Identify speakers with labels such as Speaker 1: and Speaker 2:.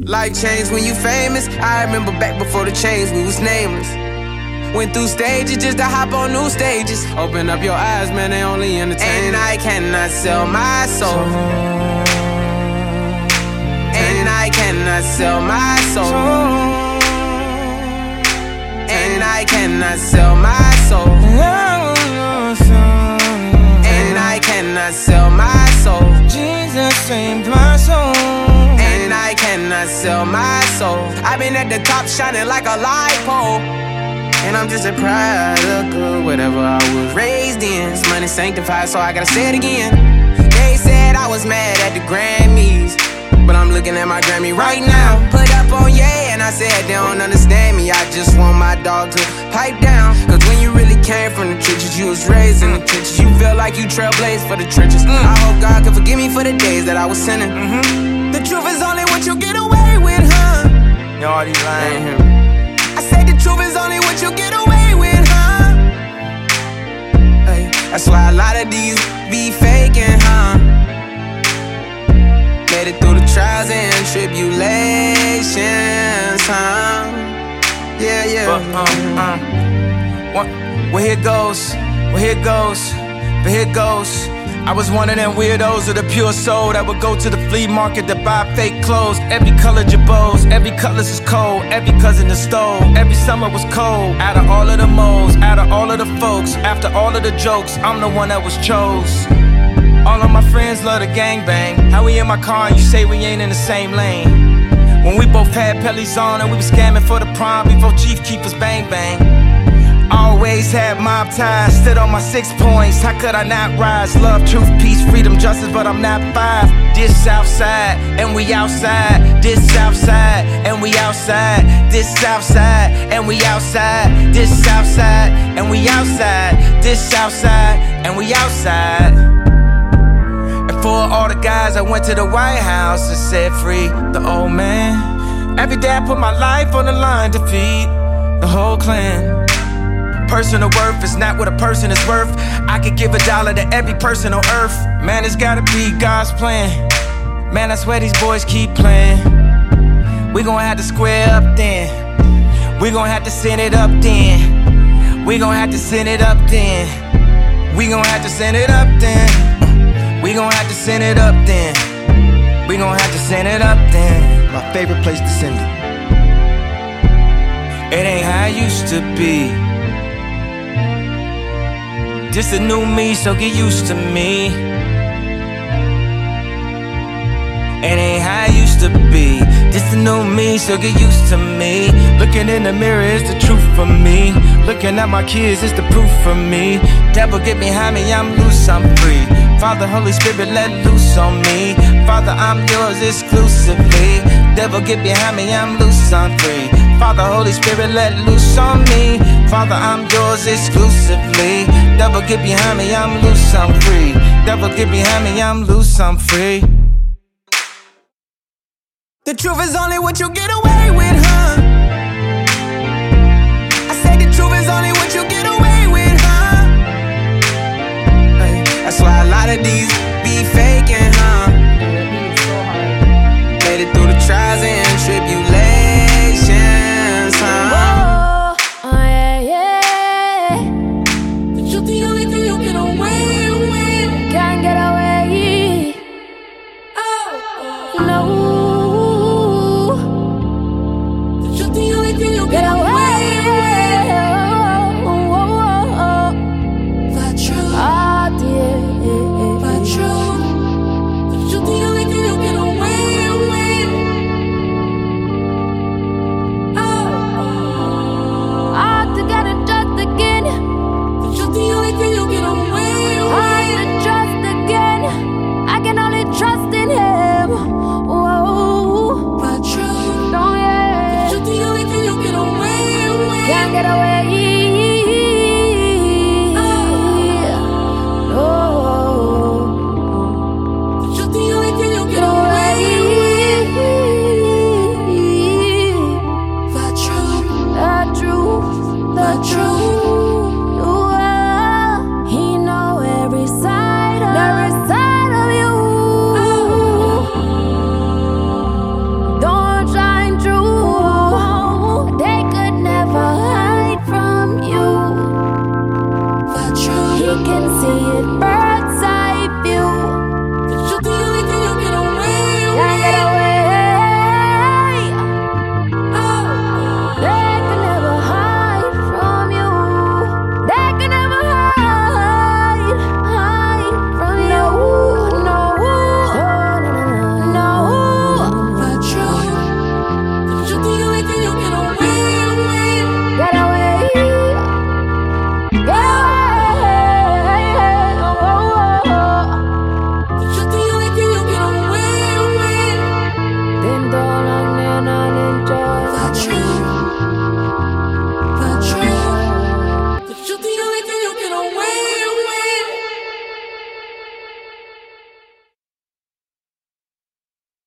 Speaker 1: Life changed when you famous. I remember back before the change, we was nameless. Went through stages just to hop on new stages. Open up your eyes, man, they only entertain. And I cannot sell my soul. And I cannot sell my soul. And I cannot sell my soul. And I cannot sell my soul.
Speaker 2: Jesus saved my soul.
Speaker 1: And I cannot sell my soul. I've been at the top shining like a light pole. And I'm just a product of whatever I was raised in. This money sanctified, so I gotta say it again. They said I was mad at the Grammys, but I'm looking at my Grammy right now. Put up on yeah, and I said they don't understand me. I just want my dog to pipe down. Cause when you really came from the trenches, you was raised in the trenches. You feel like you trailblazed for the trenches. I hope God can forgive me for the days that I was sinning. The truth is only what you get away with, huh?
Speaker 2: You already lying.
Speaker 1: I say the truth is only what you get away with, huh? Hey, that's why a lot of these be faking, huh? Made it through the trials and tribulations, huh? Yeah.
Speaker 2: Well, here goes. But here goes. I was one of them weirdos of the pure soul that would go to the flea market to buy fake clothes. Every color Jabos, every color's is cold. Every cousin is stole, every summer was cold. Out of all of the moles, out of all of the folks, after all of the jokes, I'm the one that was chose. All of my friends love the gangbang. How we in my car and you say we ain't in the same lane? When we both had pellies on and we was scamming for the prom before Chief Keepers bang bang. Always had mob ties, stood on my 6 points. How could I not rise? Love, truth, peace, freedom, justice, but I'm not 5. This Southside, and we outside. This Southside, and we outside. This Southside, and we outside. This Southside, and we outside. This Southside, and we outside. And for all the guys I went to the White House and said free the old man. Every day I put my life on the line to feed the whole clan. Personal worth is not what a person is worth. I could give $1 to every person on earth. Man, it's gotta be God's plan. Man, I swear these boys keep playing. We gon' have to square up then. We gon' have to send it up then. We gon' have to send it up then. We gon' have to send it up then. We gon' have to send it up then. We gon' have to send it up then.
Speaker 3: My favorite place to send it.
Speaker 2: It ain't how it used to be. Just a new me, so get used to me. It ain't how it used to be. Just a new me, so get used to me. Looking in the mirror is the truth for me. Looking at my kids is the proof for me. Devil get behind me, I'm loose, I'm free. Father, Holy Spirit, let loose on me. Father, I'm yours exclusively. Devil get behind me, I'm loose, I'm free. Father, Holy Spirit, let loose on me. Father, I'm yours exclusively. Devil get behind me, I'm loose, I'm free. Devil get behind me, I'm loose, I'm free.
Speaker 1: The truth is only what you get away with, huh? I say the truth is only what you get away with, huh? Hey, that's why a lot of these be faking,